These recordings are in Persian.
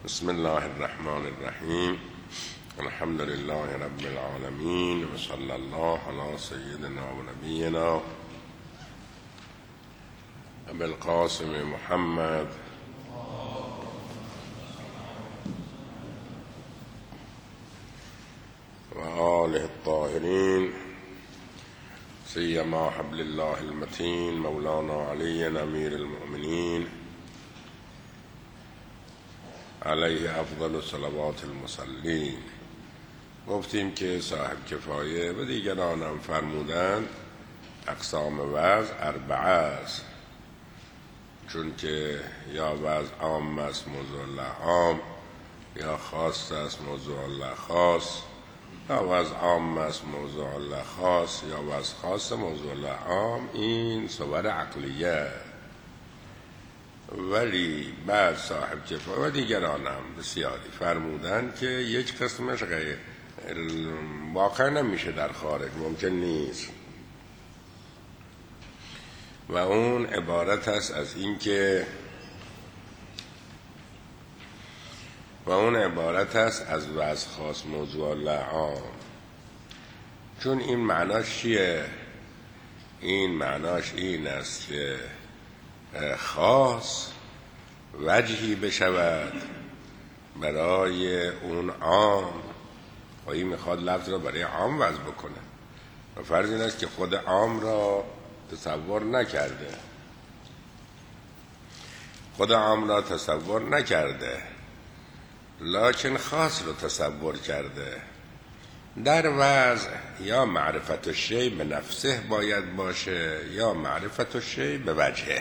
بسم الله الرحمن الرحیم. الحمد لله رب العالمین و صلی الله علی سیدنا و نبینا ابی القاسم محمد و آله الطاهرین، سیما حبل الله المتین مولانا علی امیر المؤمنین علیه افضل صلوات المصلین. گفتیم که صاحب کفایه و دیگران هم فرمودند اقسام وضع اربعه است، چون که یا وضع عام است موضوع الله عام، یا خاص است موضوع الله خاص، یا وضع عام است موضوع الله خاص، یا وضع خاص موضوع الله عام. این صور عقلیه. ولی بعد صاحب کفایه و دیگران هم بسیاری فرمودن که یک قسمش غیر واقع نمیشه، در خارج ممکن نیست، و اون عبارت است از این که از وضع خاص موضوع الله عام. چون این معناش چیه؟ این معناش این است که خاص وجهی بشود برای اون عام، و این میخواد لفظ را برای عام وضع بکنه، و فرض این است که خود عام را تصور نکرده، لکن خاص را تصور کرده. در وضع یا معرفت الشیء به نفسه باید باشه، یا معرفت الشیء به وجهه.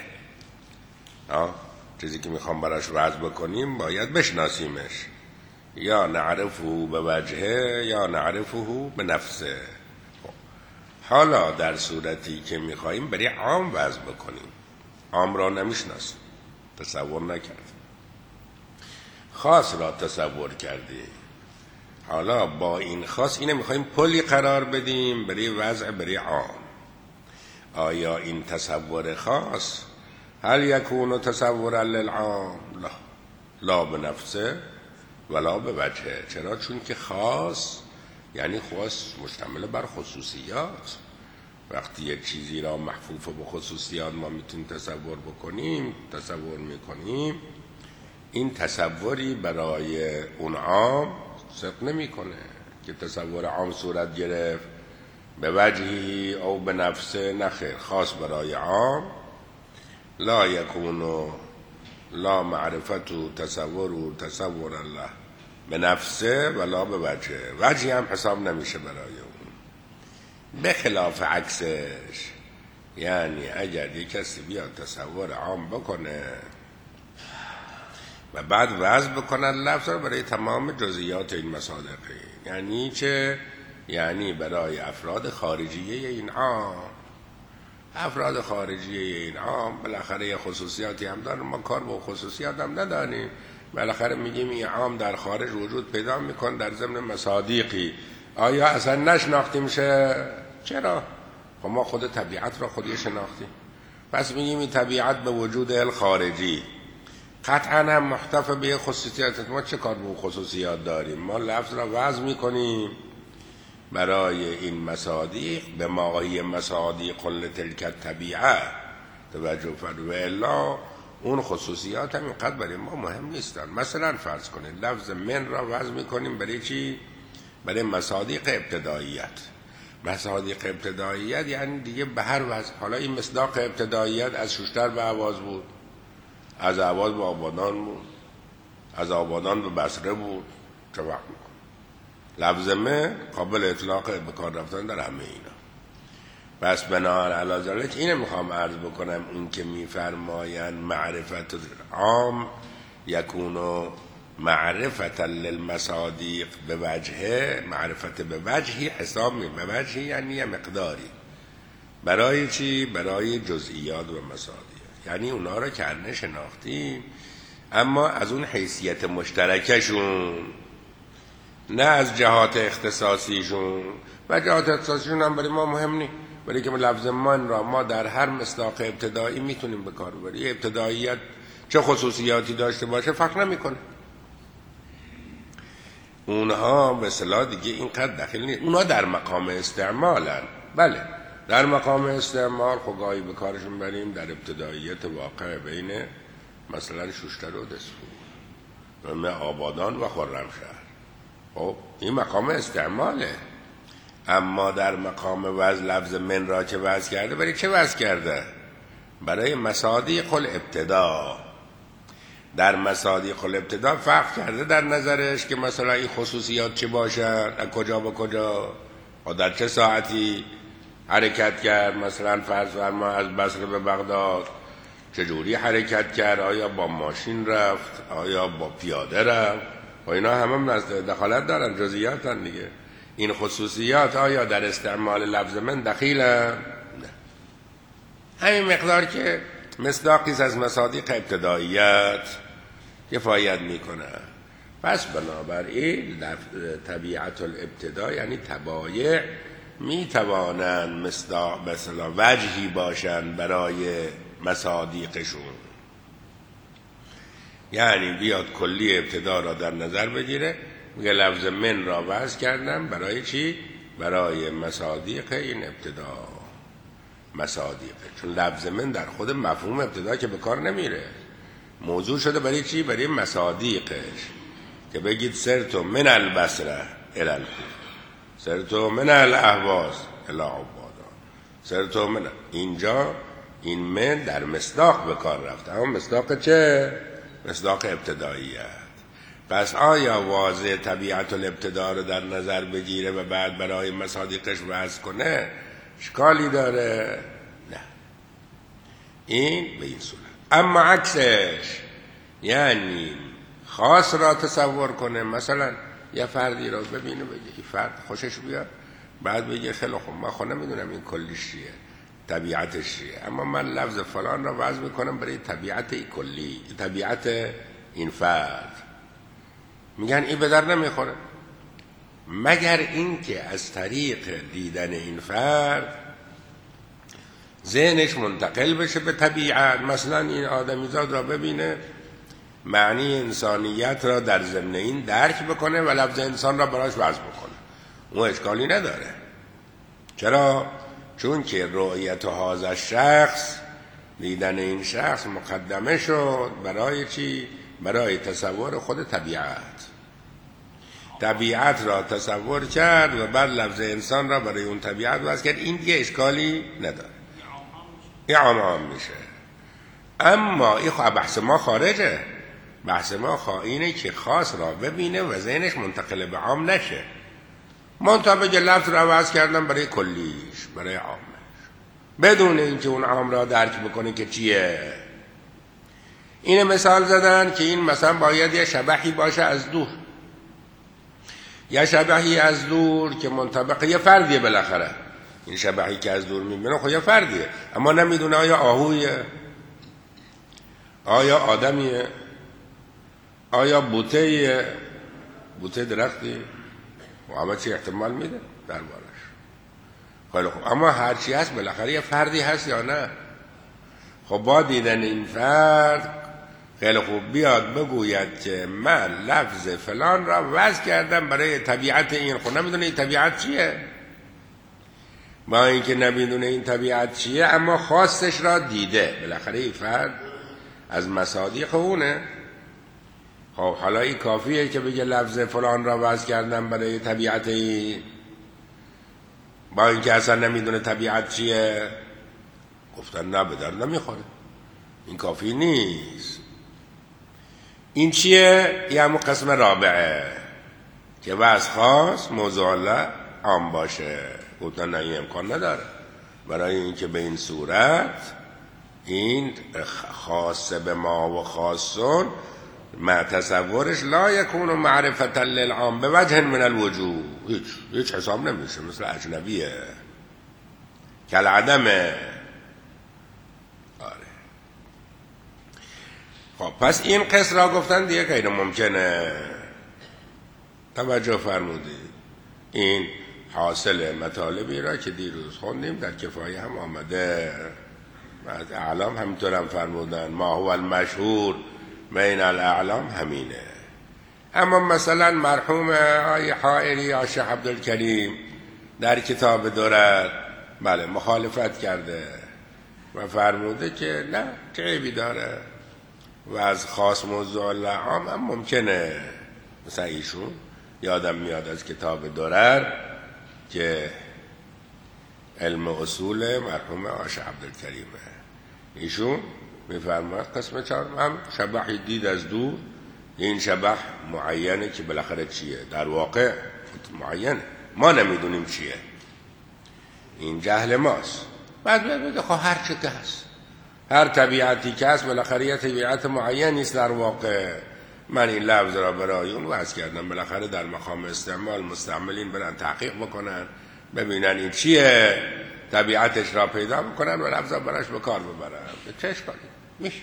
چیزی که میخوام براش وضع بکنیم باید بشناسیمش، یا نعرفه به وجهه یا نعرفه به نفسه. حالا در صورتی که میخواییم برای عام وضع بکنیم، عام را نمیشناسیم، تصور نکردیم، خاص را تصور کردیم. حالا با این خاص اینه میخواییم پلی قرار بدیم برای وضع برای عام. آیا این تصور خاص هل یکون تصورا للعام؟ لا به نفسه ولا به وجهه. چرا؟ چون که خاص یعنی خاص مشتمل بر خصوصیات. وقتی یک چیزی را محفوظ به خصوصیات ما میتونیم تصور میکنیم، این تصوری برای اون عام صدق نمیکنه که تصور عام صورت گرفت به وجهی او به نفسه. نخیر، خاص برای عام لا یکونو لا معرفت و تصور الله به نفسه ولا به وجهی هم حساب نمیشه برای اون. به خلاف عکسش، یعنی اگر یک کسی بیاد تصور عام بکنه و بعد وضع بکنه لفظ رو برای تمام جزئیات این مصادقه، یعنی چه؟ یعنی برای افراد خارجیه این عام. افراد خارجیه این عام بالاخره یه خصوصیاتی هم دارن، ما کار با خصوصیات هم نداریم. بالاخره میگیم این عام در خارج وجود پیدا میکن در ضمن مصادیقی. آیا اصلا نشناختیم شه؟ چرا؟ خب ما خود طبیعت را خودی شناختیم، پس میگیم این طبیعت به وجود الخارجی قطعا هم محتف به خصوصیات. ما چه کار به خصوصیات داریم؟ ما لفظ را وضع میکنیم برای این مصادیق به ماهی مصادیق لتلک طبیعه. توجه فرد و الا اون خصوصیات هم اینقدر برای ما مهم نیستن. مثلا فرض کنید لفظ من را وضع میکنیم برای چی؟ برای مصادیق ابتداییت. مصادیق ابتداییت یعنی دیگه به هر وضع. حالا این مصداق ابتداییت از ششتر به آواز بود، از آواز به آبادان بود، از آبادان به بصره بود. چه وقت میکن لفظ من قابل اطلاق به کار رفتن در همه اینا. بس بناهن علی ذلک اینه میخوام عرض بکنم، این که میفرماین معرفت عام یکونو معرفت للمصادیق به وجهه. معرفت به وجهی حساب به وجهی یعنی یه مقداری. برای چی؟ برای جزئیات و مصادیق. یعنی اونا رو که شناختیم، اما از اون حیثیت مشترکشون، نه از جهات اختصاصیشون. و جهات اختصاصیشون هم برای ما مهم نیست، برای که لفظ من را ما در هر مصداق ابتدایی میتونیم به کار ببریم. ابتداییت چه خصوصیاتی داشته باشه فرق نمیکنه. اونها به اصطلاح دیگه اینقدر دخیل نیست. اونها در مقام استعمالن. بله در مقام استعمال خب گاهی به کارشون بریم در ابتداییت واقع بین مثلا شوشتر و دسفور، آبادان و خرمشهر. خب این مقام استعماله. اما در مقام وضع لفظ من را که وضع کرده، برای چه وضع کرده؟ برای مصادیق الابتدا. در مصادیق الابتدا فرق کرده در نظرش که مثلا این خصوصیات چه باشن، از کجا به کجا و در چه ساعتی حرکت کرد. مثلا فرض فرما از بصره به بغداد چجوری حرکت کرد، آیا با ماشین رفت، آیا با پیاده رفت، و اینا همه دخالت دارن، جزئیاتن دیگه. این خصوصیات آیا در استعمال لفظ من دخیلن؟ نه. همین مقدار که مصداقیست از مصادیق ابتداییت کفایت میکنه. پس بنابراین طبیعت الابتدا یعنی تبایع میتوانند مصداق مثلا وجهی باشن برای مصادیقشون. یعنی بیاد کلی ابتدا را در نظر بگیره، میگه لفظ من را وضع کردم برای چی؟ برای مصادیق این ابتدا. مصادیقه، چون لفظ من در خود مفهوم ابتدا که به کار نمیره، موضوع شده برای چی؟ برای مصادیقش. که بگید سرتو من البصره الی الکوفه، سرتو من الاهواز الی عبادان، سرتو من. اینجا این من در مصداق به کار رفته. اما مصداق چه؟ مصداق ابتداییت. پس آیا واضح طبیعت الابتدا رو در نظر بگیره و بعد برای مصادیقش وضع کنه اشکالی داره؟ نه. این به این صورت. اما عکسش، یعنی خاص را تصور کنه، مثلا یه فردی را ببینه بگه این فرد خوشش بیاد، بعد بگه خیلی خوب من خود نمیدونم این کلیش چیه، طبیعتش چیه، اما من لفظ فلان را وضع میکنم برای طبیعت این کلی، طبیعت این فرد. میگن این به در نمیخوره مگر این که از طریق دیدن این فرد ذهنش منتقل بشه به طبیعت. مثلا این آدمیزاد را ببینه، معنی انسانیت را در ضمن این درک بکنه و لفظ انسان را براش وضع بکنه، اون اشکالی نداره. چرا؟ چون که رؤیت هذا شخص، دیدن این شخص مقدمه شد برای چی؟ برای تصور خود طبیعت. طبیعت را تصور کرد و بعد لفظ انسان را برای اون طبیعت وضع کرد. این دیگه اشکالی نداره، این عام میشه. اما این بحث ما خارجه. بحث ما اینه که خاص را ببینه و ذهنش منتقل به عام نشه. منتها بگه لفظ را وضع کردم برای کلیش، برای عامش، بدون اینکه اون عام را درک بکنه که چیه. این مثال زدن که این مثلا باید یه شبحی باشه از دور، یه شبحی از دور که منطبق یه فردیه. بالاخره این شبحی که از دور میبینه خب یه فردیه، اما نمیدونه آیا آهویه، آیا آدمیه، آیا بوته درختی، و همه چی احتمال میده در بارش. خیلی خوب، اما هرچی هست بالاخره یه فردی هست یا نه؟ خب با دیدن این فرد خیلی خوب بیاد بگوید که من لفظ فلان را وضع کردم برای طبیعت این. خب نمیدونه این طبیعت چیه. با اینکه نمیدونه این طبیعت چیه، اما خواستش را دیده. بالاخره این فرد از مصادیق اونه. خب حالا این کافیه که بگه لفظ فلان را وضع کردم برای طبیعت این، با اینکه اصلا نمیدونه طبیعت چیه؟ گفتن نه، به درد نمیخوره، این کافی نیست. این چیه؟ یه همون قسم رابعه که وضع خاص موضوع الله عام باشه. گفتن نه، این امکان نداره، برای اینکه به این صورت این خاص به ما و خاصون مع تصورش لا یکون معرفتا للعام به وجه من الوجوه، هیچ حساب نمیشه، مثل اجنبیه، کل عدمه. آره. خب پس این قصه را گفتن دیگه غیر ممکنه. توجه فرمودید. این حاصل مطالبی را که دیروز خوندیم در کفایه هم آمده. از اعلام همینطور هم فرمودن ما هو المشهور بین الاعلام همینه. اما مثلا مرحوم آقای حائری یا شیخ عبدالکریم در کتاب درر بله مخالفت کرده و فرموده که نه چه عیبی داره و از خاص موضوع الله عام هم ممکنه. مثلا ایشون یادم میاد از کتاب درر که علم اصول مرحوم آقای شیخ عبدالکریمه، ایشون میفرماید قسم 4 هم شبحی دید از دور، این شبح معینه که بالاخره چیه، در واقع معینه ما نمیدونیم چیه، این جهل ماست. بعد بگه خب هر چه که هست، هر طبیعتی که هست بالاخره یه طبیعت معین نیست در واقع. من این لفظ را برای اون وضع کردم، بالاخره در مقام استعمال مستعملین برن تحقیق بکنن ببینن این چیه، طبیعتش را پیدا بکنن و لفظ را براش به کار ببرن. چه اشکالی میشه؟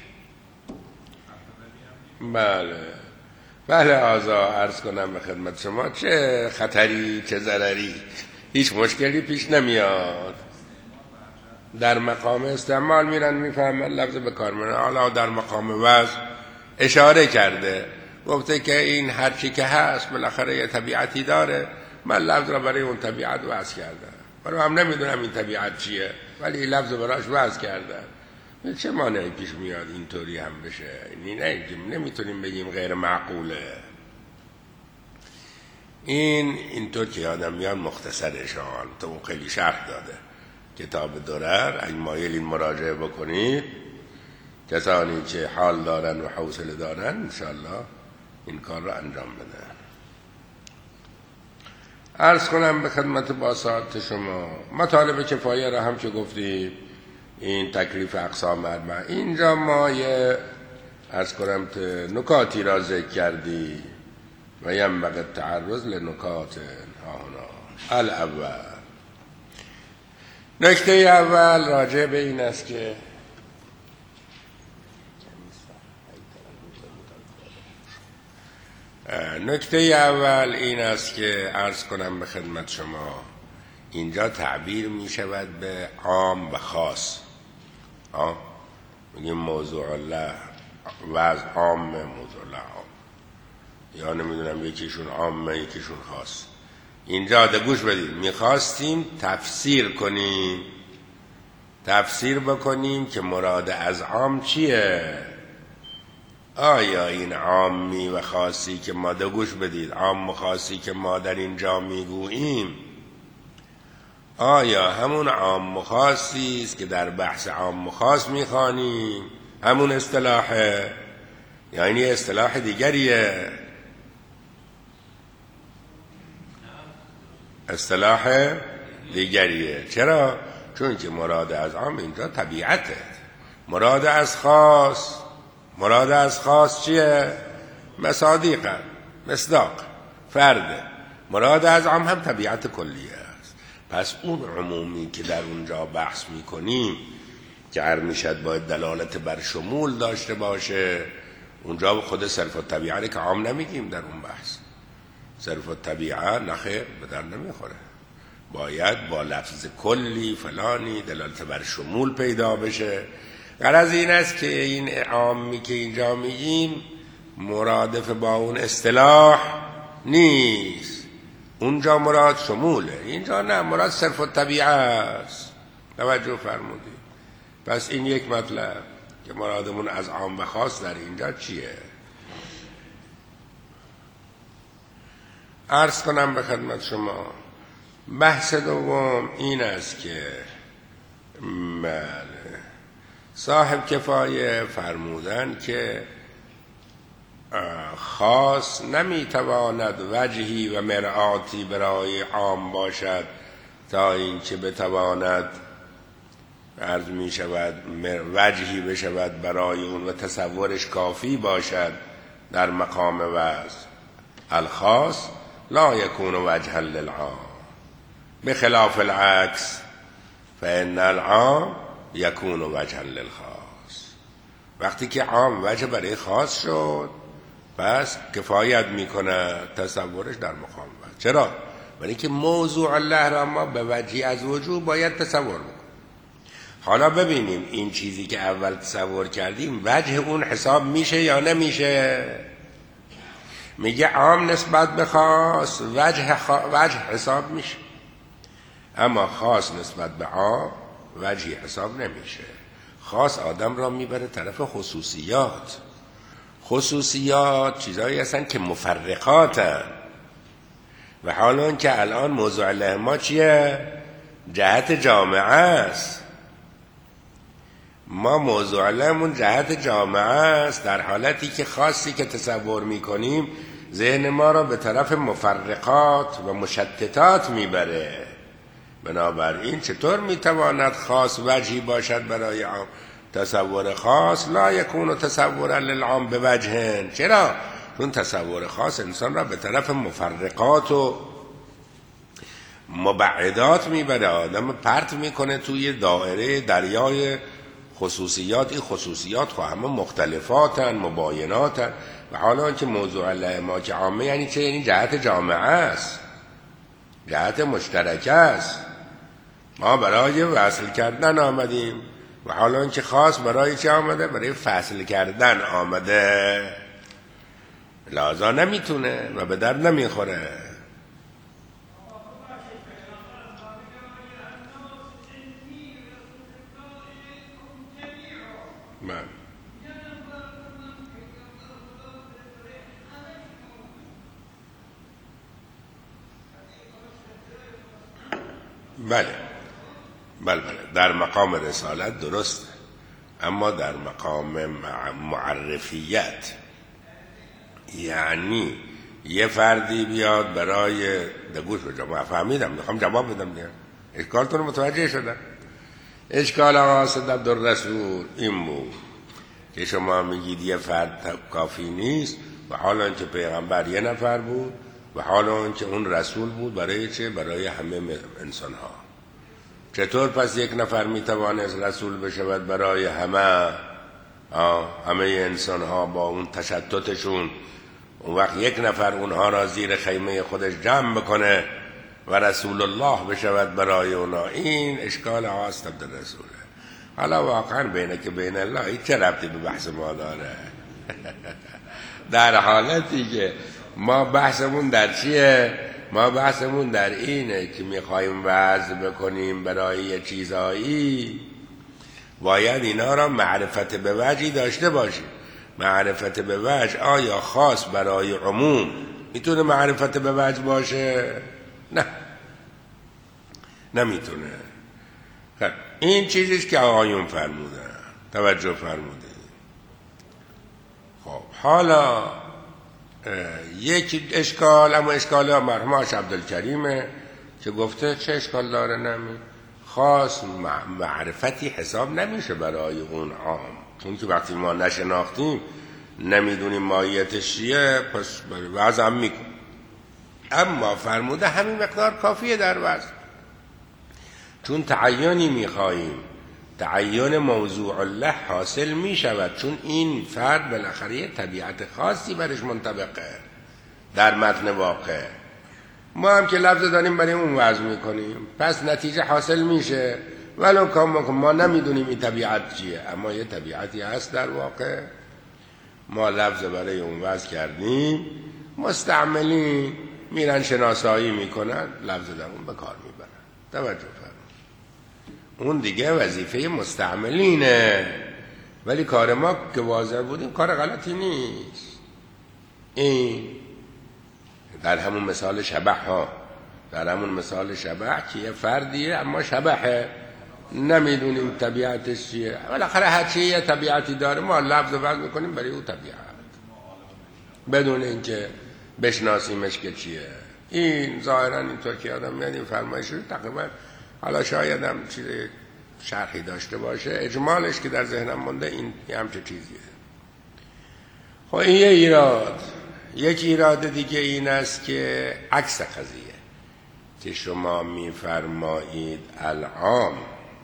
بله آزا عرض کنم به خدمت شما چه خطری چه ضرری، هیچ مشکلی پیش نمیاد. در مقام استعمال میرن میفهمن لفظ به کار میرن. حالا در مقام وضع اشاره کرده، گفته که این هر چی که هست بالاخره یه طبیعتی داره، من لفظ را برای اون طبیعت وضع کردم، برای هم نمیدونم این طبیعت چیه ولی لفظ براش وضع کردم. چه مانعی پیش میاد اینطوری هم بشه؟ نمیتونیم بگیم غیر معقوله. اینطور که یادم میاد مختصرشان تو اون خیلی شرح داده کتاب درر، اگه مایلین مراجعه بکنید، کسانی که حال دارن و حوصله دارن انشاءالله این کار رو انجام بدن. عرض کنم به خدمت باسات شما مطالب کفایه را هم که گفتیم، این تکلیف اقسام اربعه، اینجا ما یه عرض کنم نکاتی را ذکر کردی و ینبغی تعرض لنکات هانا. الاول، نکته اول راجع به این است که عرض کنم به خدمت شما اینجا تعبیر می شود به عام و خاص. میگیم موضوع الله وضع عام، موضوع الله عام، یا نمیدونم یکیشون عامه یکیشون خاص. اینجا ده گوش بدید، میخواستیم تفسیر بکنیم که مراد از عام چیه. آیا این عامی و خاصی که ما ده گوش بدید، عام و خاصی که ما در اینجا میگوییم، آیا همون عام و خاصی است که در بحث عام و خاص میخوانیم، همون اصطلاحه، یا این اصطلاح دیگریه؟ اصطلاح دیگریه. چرا؟ چون که مراد از عام اینجا طبیعته، مراد از خاص چیه؟ مصداق فرده. مراد از عام هم طبیعت کلیه است. پس اون عمومی که در اونجا بحث میکنیم که هر میشد باید دلالت بر شمول داشته باشه، اونجا به خود صرف الطبیعه که عام نمیگیم در اون بحث. صرف الطبیعه نخیر به در نمیخوره، باید با لفظ کلی فلانی دلالت بر شمول پیدا بشه. غرض این است که این عامی که اینجا میگیم مرادف با اون اصطلاح نیست، اونجا مراد شموله، اینجا نه، مراد صرف الطبیعه است. توجه فرمودید؟ پس این یک مطلب که مرادمون از عام و خاص در اینجا چیه. عرض کنم به خدمت شما بحث دوم این است که صاحب کفایه فرمودن که خاص نمیتواند وجهی و مرآتی برای عام باشد تا اینکه بتواند عرض می شود وجهی بشود برای اون و تصورش کافی باشد در مقام وضع. الخاص لا یکون وجها للعام بخلاف العکس فإن العام یکون وجها للخاص. وقتی که عام وجه برای خاص شد پس کفایت میکنه تصورش در مقام وجه. چرا؟ برای که موضوع الله را ما به وجهی از وجوه باید تصور بکنیم. حالا ببینیم این چیزی که اول تصور کردیم وجه اون حساب میشه یا نمیشه. میگه عام نسبت به خاص وجه حساب میشه، اما خاص نسبت به عام وجهی حساب نمیشه. خاص آدم را میبره طرف خصوصیات. خصوصیات چیزایی هستن که مفرقاتن و حالا که الان موضوع علیه ما چیه؟ جهت جامعه است. ما موضوع علیهمون جهت جامعه است، در حالتی که خاصی که تصور میکنیم ذهن ما را به طرف مفرقات و مشتتات میبره. بنابراین چطور میتواند خاص وجهی باشد برای عام؟ تصور خاص لا یکون تصورا للعام به وجهن. چرا؟ چون تصور خاص انسان را به طرف مفرقات و مبعدات میبره، آدم پرت میکنه توی دایره دریای خصوصیات. این خصوصیات خب همه مختلفاتن، مبایناتن. و حالا که موضوع علیه ما که عامه یعنی چه؟ یعنی جهت جامعه است، جهت مشترکه است. ما برای وصل کردن آمدیم و حالا که خاص برای چه آمده؟ برای فصل کردن آمده. لازا نمیتونه و به در نمیخوره. بله در مقام رسالت درسته، اما در مقام معرفیت یعنی یه فردی بیاد برای دگوش بجا. ما فهمیدم، میخوام جواب بدم دیگه. اشکالتون رو متوجه شدم. اشکال آقا عبدالرسول این بود که شما میگید یه فرد کافی نیست و حالا که پیغمبر یه نفر بود و حالا که اون رسول بود برای چه؟ برای همه انسان ها. چطور پس یک نفر میتوانست رسول بشود برای همه انسان ها با اون تشتتشون؟ اون وقت یک نفر اونها را زیر خیمه خودش جمع بکنه و رسول الله بشود برای اونا. این اشکال هاست عبدالرسوله. حالا واقعا بینه که بین الله این چه ربطی به بحث ما داره؟ در حالتی که ما بحثمون در چیه؟ ما بحثمون در اینه که میخواییم وعظ بکنیم برای یه چیزایی، باید اینا را معرفت به وجهی داشته باشیم. معرفت به وجه آیا خاص برای عموم میتونه معرفت به وجه باشه؟ نه، نمیتونه. خب این چیزیست که آقایون فرمودن، توجه فرموده. خب حالا یک اشکال، اما اشکال مرحوم آقای عبدالکریمه که گفته چه اشکال داره؟ نمی خاص معرفتی حساب نمیشه برای اون عام، چون که وقتی ما نشناختیم نمیدونیم ماهیتش چیه، پس وضع هم میکن. اما فرموده همین مقدار کافیه در وضع، چون تعیینی میخواییم، تعیین موضوع الله حاصل میشود، چون این فرد بالاخره یه طبیعت خاصی برش منطبقه در متن واقع. ما هم که لفظ داریم برای اون وضع میکنیم، پس نتیجه حاصل میشه، ولو که ما نمیدونیم این طبیعت چیه، اما یه طبیعتی هست در واقع. ما لفظ برای اون وضع کردیم، مستعملین میرن شناسایی میکنن، لفظ در اون به کار میبرن. توجه فرمایید. اون دیگه وظیفه مستعملینه، ولی کار ما که واضح بودیم کار غلطی نیست. این در همون مثال شبح ها، در همون مثال شبح که یه فردیه اما شبحه، نمیدونیم طبیعتش چیه، بالاخره هر چیه یه طبیعتی داره، ما لفظ وضع میکنیم برای اون طبیعت بدون اینکه بشناسیمش که چیه. این ظاهرا اینطور که آدم میاد این فرمایش رو تقریبا، حالا شاید هم چیز شرحی داشته باشه، اجمالش که در ذهنم مونده این همچه چیزیه. خب این یه ایراد. یک ایراد دیگه این است که عکس قضیه که شما میفرمایید العام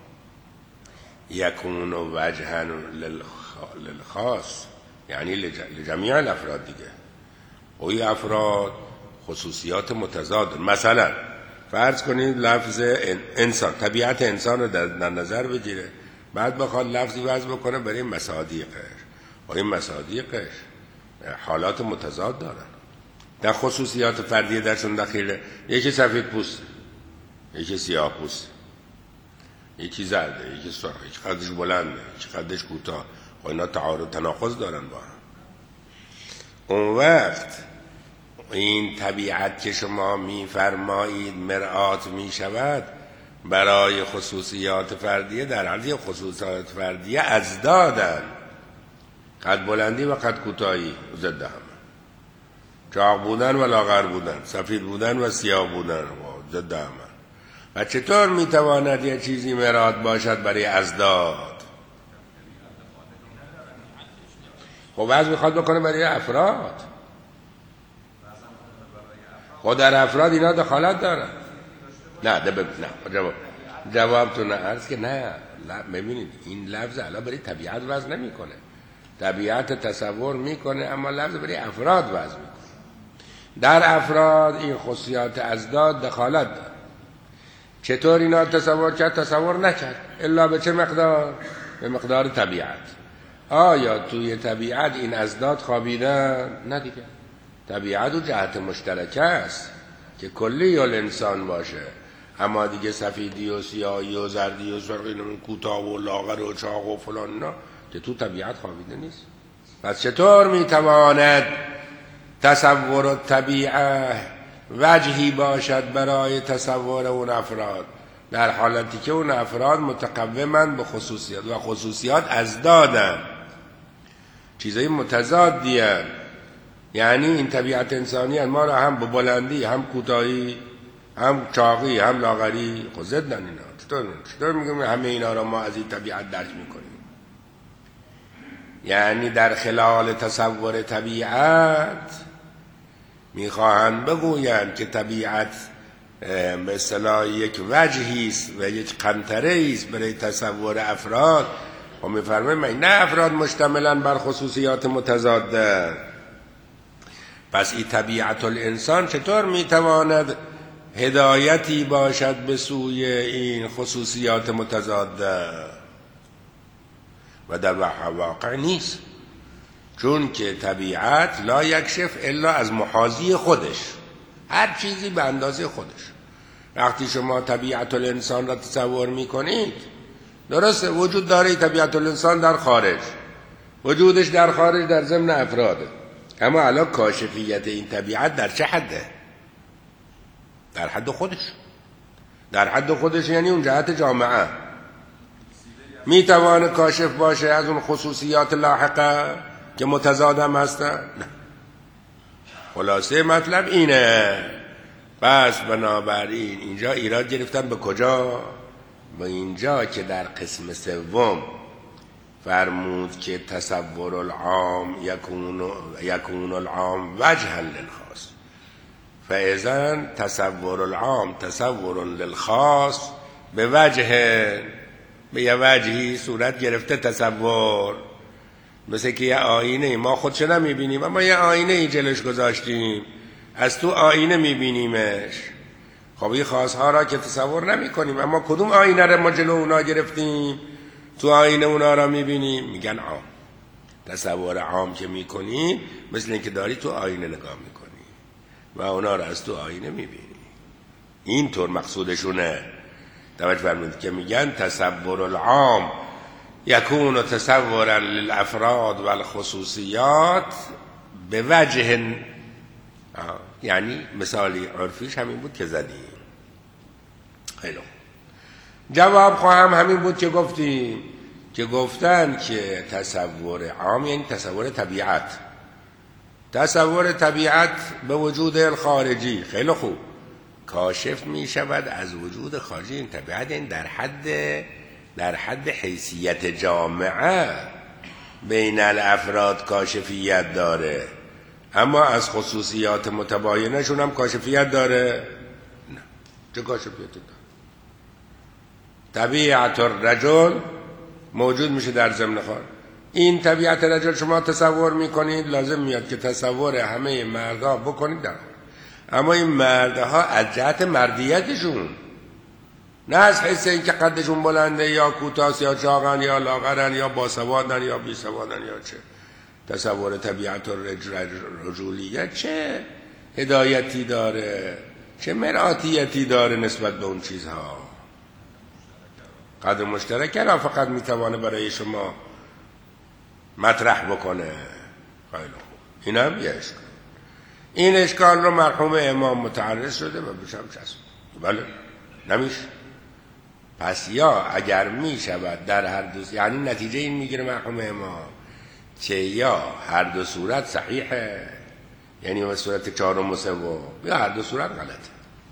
یکون وجها للخاص، یعنی لجمیع الافراد دیگه. اوی افراد خصوصیات متضاد، مثلا فرض کنید لفظ انسان، طبیعت انسان رو در نظر بگیره، بعد بخواد لفظی وضع بکنه برای مصادیقش، و این مصادیقش حالات متضاد دارن. در خصوصیات فردی درشون دخیله. یکی سفید پوست، یکی سیاه پوست، یکی زرده، یکی سرخ، یکی قدش بلنده، یکی قدش کوتاه. خب اینا تعارض تناقض دارن با هم. اون وقت این طبیعت که شما میفرمایید مرآت میشود برای خصوصیات فردیه، در حالی خصوصیات فردیه ازدادن، قد بلندی و قد کوتاهی ضد هم، چاق بودن و لاغر بودن، سفید بودن و سیاه بودن ضد هم. و چطور میتواند یه چیزی مراد باشد برای ازداد؟ خب بعض میخواد بکنه برای افراد. خب در افراد اینا دخالت دارن. نه جوابتون عرض که نه ببینید این لفظ الان برای طبیعت وضع نمیکنه. طبیعت تصور میکنه اما لفظ برای افراد وضع میکنه. در افراد این خصوصیات ازداد دخالت داره. چطور اینا تصور کرد؟ تصور نکرد الا به چه مقدار؟ به مقدار طبیعت. آیا توی طبیعت این ازداد خوابیدن؟ نه دیگه. طبیعت و جهت مشترکه است که کلی الانسان باشه، اما دیگه سفیدی و سیاهی و زردی و سرخی و کوتاه و لاغر و چاق و فلان اینا که تو طبیعت خوابیده نیست. پس چطور میتواند تصور الطبیعه وجهی باشد برای تصور اون افراد، در حالتی که اون افراد متقومند به خصوصیات و خصوصیات ازدادن، چیزای متضادی هستند. یعنی این طبیعت انسانی ما را هم به بلندی، هم کوتاهی، هم چاقی، هم لاغری خود ضدن. اینا چطور میگم همه اینا را ما از این طبیعت درک میکنیم؟ یعنی در خلال تصور طبیعت میخواهند بگویند که طبیعت به اصطلاح یک وجهی است و یک قنطره است برای تصور افراد. و میفرمایند نه افراد مشتملن بر خصوصیات متضاده. پس این طبیعت الانسان چطور میتواند هدایتی باشد به سوی این خصوصیات متضاده؟ و در واقع نیست، چون که طبیعت لا یکشف الا از محاذی خودش، هر چیزی به اندازه خودش. وقتی شما طبیعت الانسان را تصور میکنید، درسته وجود داره طبیعت الانسان در خارج، وجودش در خارج در ضمن افراده، اما الان کاشفیت این طبیعت در چه حده؟ در حد خودش. در حد خودش یعنی اون جهت جامعه میتوانه کاشف باشه از اون خصوصیات لاحقه که متضاد هم هستن؟ نه. خلاصه مطلب اینه. پس بنابراین اینجا ایراد گرفتن به کجا؟ به اینجا که در قسم سوم فرمود که تصور العام یکون العام وجها للخاص، فاذا تصور العام تصور للخاص به وجه، به یه وجهی صورت گرفته تصور. مثل که یه آینه ما خودش نمیبینیم اما یه آینه ای جلوش گذاشتیم، از تو آینه میبینیمش. خب این خاصها را که تصور نمی کنیم، اما کدوم آینه را ما جلو اونا گرفتیم تو آینه اونا را میبینیم؟ میگن عام. تصور عام که میکنیم مثل اینکه داری تو آینه نگاه میکنی و اونا را از تو آینه میبینی. اینطور مقصودشونه. توجه فرمودید که میگن تصور العام یکون تصورا للافراد والخصوصیات به وجه، یعنی مثالی عرفیش همین بود که زدیم. خیلی جواب خواهم همین بود که گفتیم، که گفتن که تصور عام یعنی تصور طبیعت، تصور طبیعت به وجود الخارجی. خیلی خوب، کاشف می شود از وجود خارجی این طبیعت، این در حد حیثیت جامعه بین الافراد کاشفیت داره، اما از خصوصیات متباینشون هم کاشفیت داره؟ نه. چه کاشفیت داره؟ طبیعت الرجل موجود میشه در ضمن خارج. این طبیعت رجل شما تصور میکنید، لازم میاد که تصور همه مردها بکنید در خارج. اما این مردها از جهت مردیتشون، نه از حیث اینکه قدشون بلنده یا کوتاه یا چاقن یا لاغرن یا باسوادن یا بیسوادن یا چه. تصور طبیعت الرجولیت چه؟ هدایتی داره، چه مرآتیتی داره نسبت به اون چیزها. قدر مشترک را فقط میتوانه برای شما مطرح بکنه. خیلی خوب، اینم یه اشکال. این اشکال رو مرحوم امام متعرض شده و بشم چسب. بله نمیشه. پس یا اگر می شود در هر دو، یعنی نتیجه این میگیره مرحوم امام که یا هر دو صورت صحیحه، یعنی و صورت چهارم و سوم، یا هر دو صورت غلطه.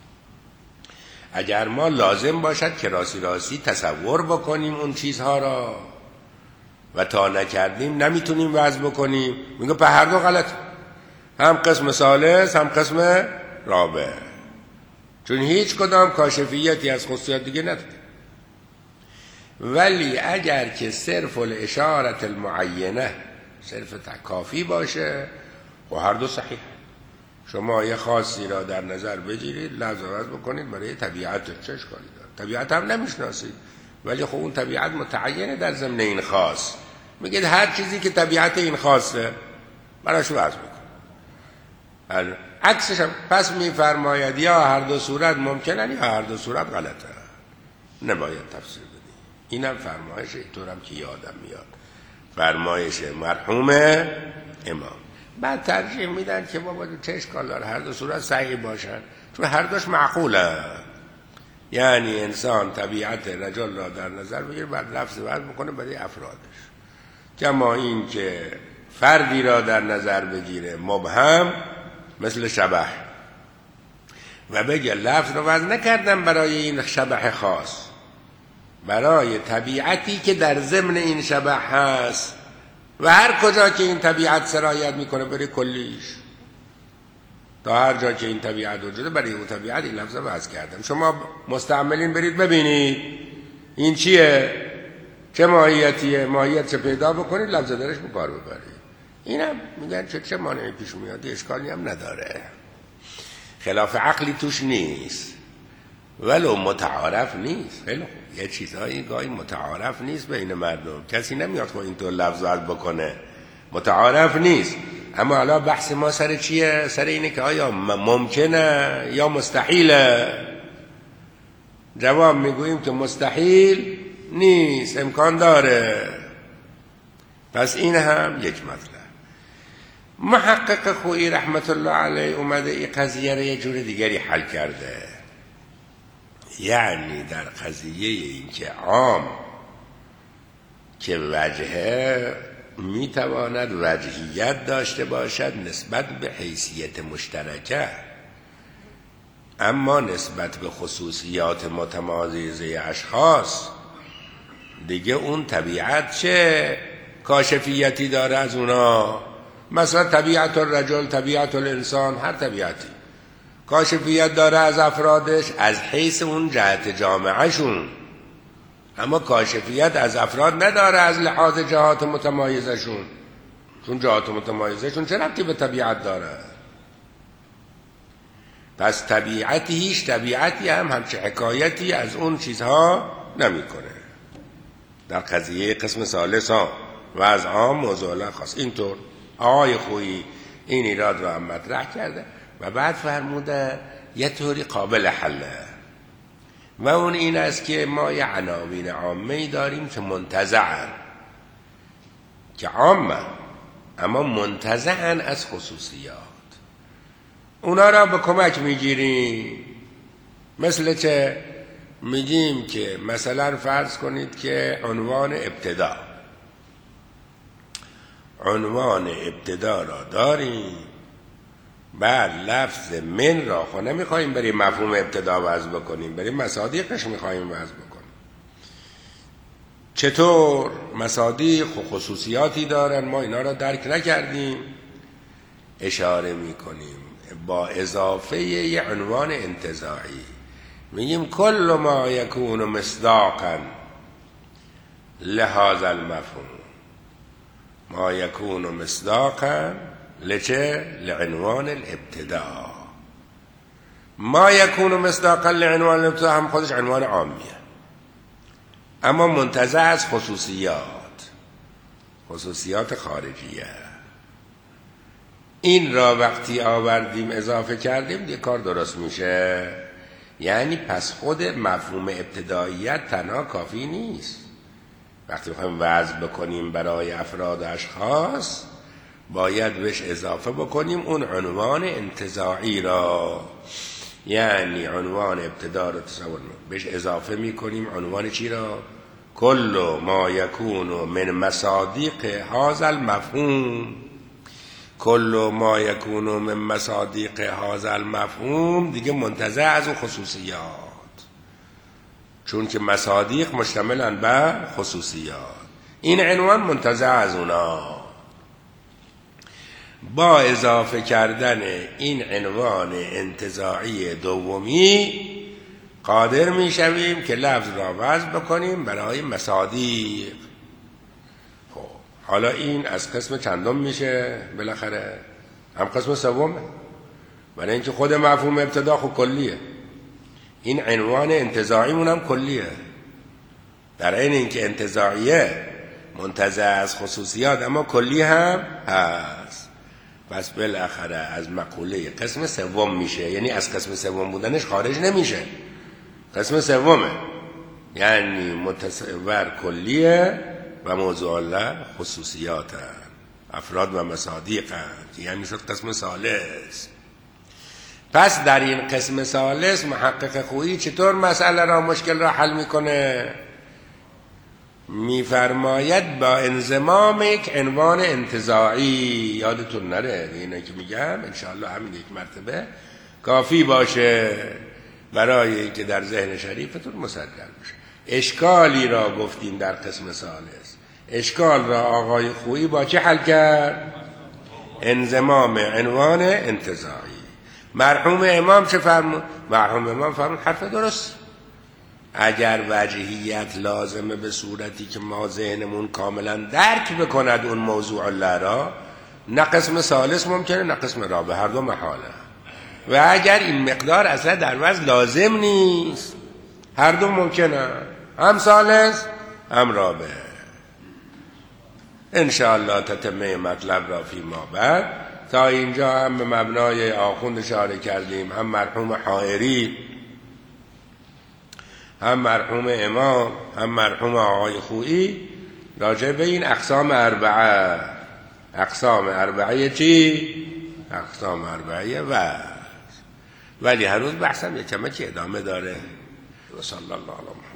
اگر ما لازم باشد که راستی تصور بکنیم اون چیزها را و تا نکردیم نمیتونیم وضع بکنیم، میگه په هر دو غلطه، هم قسم ثالث هم قسم رابع، چون هیچ کدام کاشفیتی از خصوصیات دیگه نداره. ولی اگر که صرف الاشارت المعینه صرف کافی باشه و هر دو صحیح، شما یه خاصی را در نظر بگیرید، لفظ عوض بکنید برای طبیعت، چه اشکالی داره؟ طبیعت هم نمیشناسید ولی خب اون طبیعت متعینه در ضمن این خاص، میگید هر چیزی که طبیعت این خاصه براش وضع بکن. عکسش هم پس میفرماید یا هر دو صورت ممکنن یا هر دو صورت غلطه، نباید تفسیر بدید. اینم فرمایش اینطورم که یادم میاد، فرمایش مرحوم امام. بعد ترجیح میدن که بابا چه اشکال داره هر دو صورت صحیح باشن، چون هر دوش معقوله. یعنی انسان طبیعت رجل را در نظر بگیره، بعد لفظ وضع بکنه برای افرادش. کما این که فردی را در نظر بگیره مبهم مثل شبح و بگه لفظ رو وضع نکردم برای این شبح خاص، برای طبیعتی که در ضمن این شبح هست و هر کجا که این طبیعت سرایت میکنه برای کلیش، تا هر جا که این طبیعت وجوده برای اون طبیعت این لفظ رو وضع کردم. شما مستعملین برید ببینید این چیه، چه ماهیتیه، ماهیت چه پیدا بکنید، لفظ درش بکار ببرید. اینم میگن چه مانعی پیش میاد، اشکالی هم نداره، خلاف عقلی توش نیست، ولو متعارف نیست. خیلی خوب، یه چیزایی گاهی متعارف نیست بین مردم، کسی نمیاد خب اینطور لفظ وضع بکنه، متعارف نیست. اما حالا بحث ما سر چیه؟ سر اینه که آیا ممکنه یا مستحیله. جواب میگوییم که مستحیل نیست، امکان داره. پس این هم یک مطلب. محقق خویی رحمت الله علیه اومده این قضیه رو یه جور دیگری حل کرده. یعنی در قضیه این که عام که وجهه میتواند وجهیت داشته باشد نسبت به حیثیت مشترکه، اما نسبت به خصوصیات متمایزه اشخاص دیگه اون طبیعت چه کاشفیتی داره از اونا. مثلا طبیعت الرجل، طبیعت الانسان، هر طبیعتی کاشفیت داره از افرادش از حیث اون جهت جامعهشون، اما کاشفیت از افراد نداره از لحاظ جهات متمایزشون، چون جهات متمایزشون چه ربطی به طبیعت داره؟ پس طبیعتی هیچ طبیعتی هم همچه حکایتی از اون چیزها نمیکنه. در قضیه قسم ثالث ها و از عام موضوع خاص اینطور آقای خویی این ایراد رو هم مطرح کرده و بعد فرموده یه طوری قابل حله و اون این است که ما یه عناوین عامه‌ای داریم که منتزعن، که عامه اما منتزعن از خصوصیات، اونا را به کمک میگیریم. مثل چه؟ میگیم که مثلا فرض کنید که عنوان ابتدا را داریم، بعد لفظ من را خب نمیخواییم برای مفهوم ابتدا وضع بکنیم، برای مصادیقش میخواییم وضع بکنیم. چطور؟ مصادیق خصوصیاتی دارن، ما اینا را درک نکردیم، اشاره میکنیم با اضافه یه عنوان انتزاعی، میگیم کل ما یکون مصداقا لهذا المفهوم، ما یکون مصداقا لچه؟ لعنوان الابتداء. ما یکون مصداقا لعنوان الابتداء هم خودش عنوان عامیه، اما منتزع از خصوصیات خارجیه. این را وقتی آوردیم اضافه کردیم دیگه کار درست میشه. یعنی پس خود مفهوم ابتداییت تنها کافی نیست. وقتی میخوایم وضع بکنیم برای افراد و اشخاص باید بهش اضافه بکنیم اون عنوان انتزاعی را. یعنی عنوان ابتدا رو تصور بهش اضافه میکنیم عنوان چی را؟ کل ما یکون من مصادیق هذا المفهوم. کل ما یکون من مصادیق هذا المفهوم دیگه منتزع از اون خصوصیات، چون که مصادیق مشتملن بر خصوصیات. این عنوان منتزع از اونا. با اضافه کردن این عنوان انتزاعی دومی قادر میشویم که لفظ را وضع بکنیم برای مصادیق. خب حالا این از قسم چندم میشه؟ بالاخره هم قسم سومه، برای اینکه خود مفهوم ابتدا خب کلیه، این عنوان انتزاعی مون هم کلیه. در این اینکه انتزاعیه منتزع از خصوصیات اما کلی هم هست. پس بالاخره از مقوله قسم سوم میشه، یعنی از قسم سوم بودنش خارج نمیشه. قسم سومه یعنی متصور کلیه و موضوع الله خصوصیات افراد و مصادیق یعنی شد قسم ثالث. پس در این قسم ثالث محقق خویی چطور مسئله را مشکل را حل میکنه؟ میفرماید با انضمام یک عنوان انتزاعی. یادتون نره اینه که میگم انشاءالله همین یک مرتبه کافی باشه برای اینکه در ذهن شریفتون مسجل بشه. اشکالی را گفتیم در قسم ثالث، اشکال را آقای خویی با چه حل کرد؟ انضمام عنوان انتزاعی. مرحوم امام چه فرمود؟ مرحوم امام فرمود حرف درست. اگر وجهیت لازمه به صورتی که ما ذهنمون کاملا درک بکند اون موضوع الله را، نه قسم ثالث ممکنه نه قسم رابع، هر دو محاله. و اگر این مقدار اصلا در وضع لازم نیست، هر دو ممکنه، هم ثالث هم رابع. انشاءالله تتمه مطلب را فی ما بعد. تا اینجا هم به مبنای آخوند اشاره کردیم، هم مرحوم حائری، هم مرحوم امام، هم مرحوم آقای خویی راجع به این اقسام اربعه. اقسام اربعه چی؟ اقسام اربعه ولی هر روز بحثم یه کمکی ادامه داره. و صلی الله علیه